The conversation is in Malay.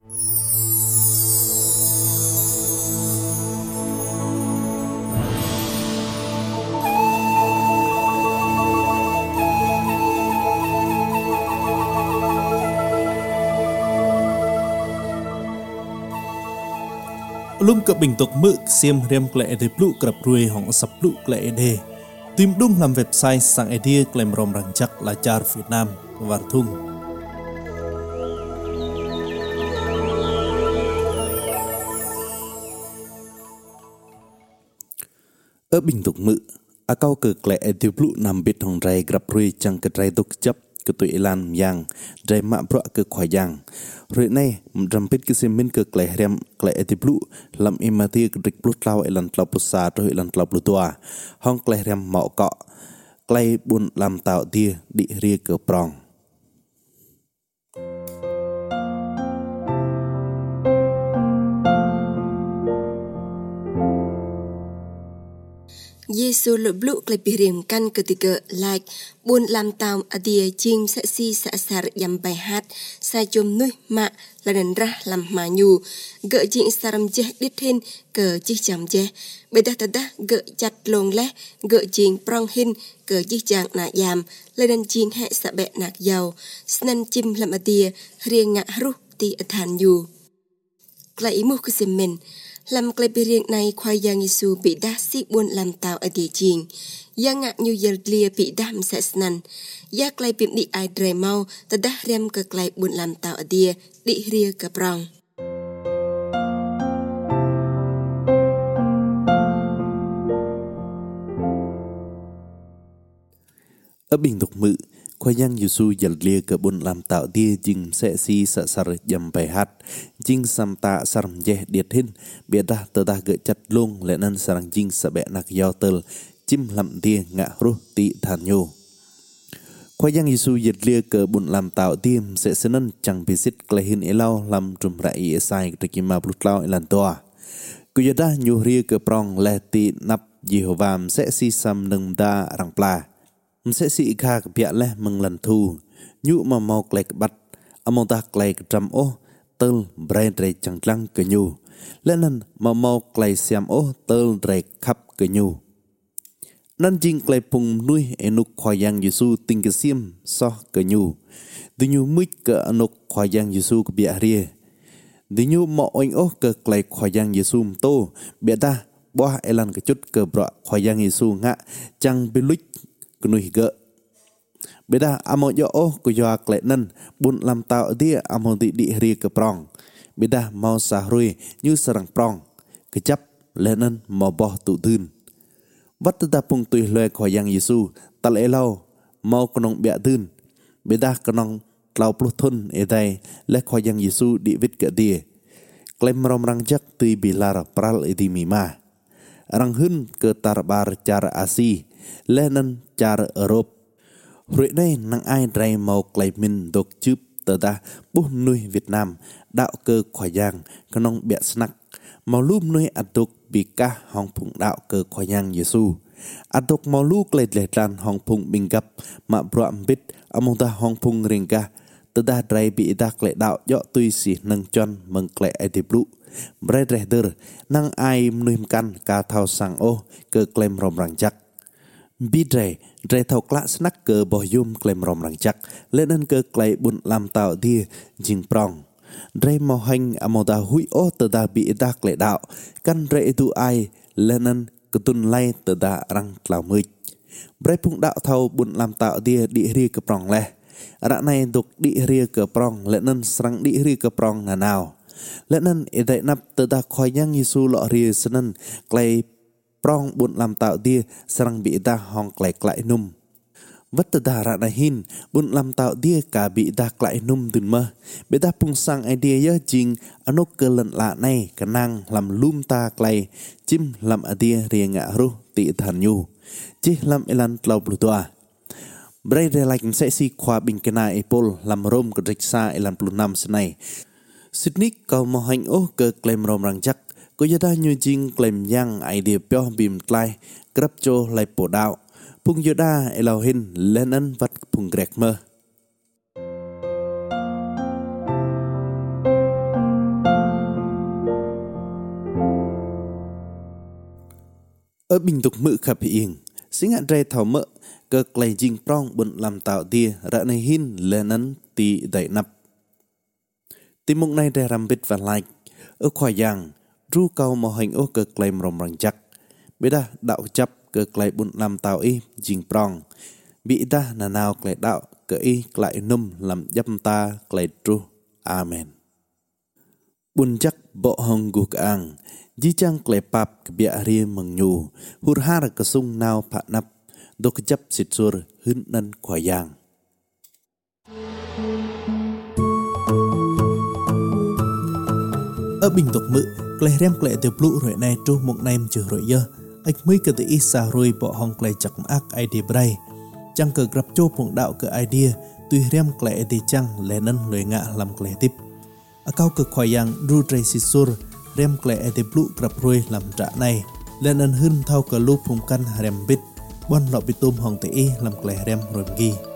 Lum cập bình tục mự xiêm riêng lệ để lụ cập ruồi hỏng sập lụ lệ đề tìm đúng làm website sang idea claim rom răng chắc là char Việt Nam và thung ở bình tục mự akau ke lệ để lụ nằm bịt hỏng ray cập ruồi chẳng cái ray tục chấp cái tụi lan yang ray mạ bọ cái khoai yang rồi này rampit ke semen ke kleh rem kleh etiblu lam imati ke dikplut law elan tlaw pusa to elan tlaw plutua hong kleh rem mau ko kleh bun lam tau dia di ria ke prong Yesus leblu kelebihan ketika like bun lam tau adia jing saksi sasar yang bayhat sa jom nuh mak ladan rah lam manyu gợ jing saram jeh dithin ke jih jam jeh bedah tadah gợ chặt long leh gợ jing prong hin ke jih jang nak yam ladan jing he sabe nak yaw snan chim lam adia rieng ngak ruh ti athan yu klai mu kusimen làm klep riêng này khoai yang Yesu bị đá xích buôn làm tạo ở địa chiền, yang ngạc như giờ lia bị đam sẽ snan, ya klep bị đi ai dre mau, ta đá rem ke klep buôn làm tạo ở địa, đi ria ke prong. Ở bình tục mự khoai yang Yesu giờ lia ke buôn làm tạo địa jing sẽ si sợ sar jam bayhat jing samta sarm jeh diet hin beda tedah ge chat long lenan sarang jing sabe nak yaw tel chim lam dia ngak ruh ti than nyo khoai yang Yesu giờ lia ke buôn làm tạo địa sẽ senen chang bisit klehin elau lam trum rai esai tekima plutlau elan toa kuyada nyu ria ke prong le ti nap Jehovah sẽ si sam nung da rang pla sẽ sĩ kha bịa lẽ mừng lần thu nhũ mà mau klek bắt among ta klek trăm ô tơ brain re chẳng lăng cơ nhu lên nên mà mau klek xem ô tơ re khắp cơ nhu nên jing klek pung nuôi enuk khoai yang Yesu tinh cái xiêm so cơ nhu từ nhu mít cơ enuk khoai yang Yesu cơ bịa ria từ nhu mọ oanh ô cơ klek khoai yang Yesu tô bịa ta bỏ elan cái chút cơ bọ khoai yang Yesu ngạ chẳng beluik nuôi gợ beda amo yo oh ku yo aklenan bun lam tau dia amo di ri ke prong beda mau sahrui như sarang prong kecap lenan mau boh tu dun wat ta pung tui loe ko yang Yesu tal elau mau konong bia dun beda konong tlau plus thun edai le ko yang Yesu di vit ke dia klem rom rang jak tui bilar pral edimi ma rang hun ke tarbar cara asi lenan cara Europe rồi đây năng ai dray mau klei min dok chup tờ ta bút nuôi Việt Nam đạo cơ khoai yang kanong bịa snack mau lum nuôi adok bika hong phụng đạo cơ khoai yang Yesu adok mau lu klei letlan hong phụng bình gap ma broam bit among ta hong phụng ringka tờ ta dray bị ta klei đạo yo tui si nang chon meng klei etiplu bre rehder năng ai nuôi kan ka thao sang ô cơ klem rom rang chắc bidre dre thau kla snack ke boyum klem rom rang chắc lên cơ klei bun lam tạo dia jing prong dre mo hang amoda hui o tờ da bị da klei đạo kan dre tu ai lên ketun lai tờ da rang tlau mui bre pung đạo thau bun lam tạo dia di ri ke prong le ra này dok di ri ke prong lên sarang di ri ke prong na nào lên edai nap tờ da khoai yang Yesu lo ri senen klei prong bun lam tạo dia sarang bị ta hong klek lại num vất ta ra na hin bun lam tạo dia cả bị ta lại num dun mơ bị ta pung sang idea ya jing anok ke len la này kanang lam lum ta klei chim lam adia ria ngạ ru ti than nyu chi lam elan tlau plutua bray de like sẽ si khoa bình kena epol lam rom ke reksa elan plunam senai Sydney kau mo hang o ke klem rom rang chắc có gia đa như jing klem yang idea pyo bim tlai grab cho lai po đạo pung yoda elohin lenan vat pung grek mơ ở bình tục mự khập hiền sinh ngạn rê thảo mỡ cơ clay jing prong bun làm tạo tia rạ này hin lên nấn tì đẩy nắp tìm mục này rê rằm bít và like ở khoa giang ru cầu màu hình ô cơ clay rồng răng chắc biết đa đạo chấp cơ clay bun làm tạo y jing prong bị đa là nào clay đạo cơ y lại num làm dâm ta clay tru amen bun chắc bộ hồng gục ang di chang clay pap bia ria meng nyu hur har ka sung nao pha nap do kejap sitsur hun nan khoa giang ở bình tục mự clay rem clay từ blue rồi này tru một nem chữ rồi giờ ách mới cái tự ít xa rồi bộ hồng clay chặt ác idea bray chăng cờ grab cho phong đạo cái idea tuy rem clay thì chăng lẽ nân lời ngạ làm clay tiếp ở cao cực khoa giang ru tray sitsur rem clay thì blue grab rồi làm trả này lên ân hơn thao cờ lu phùng căn rem bít bon lọ bị tôm hồng tự làm clay rem rồi ghi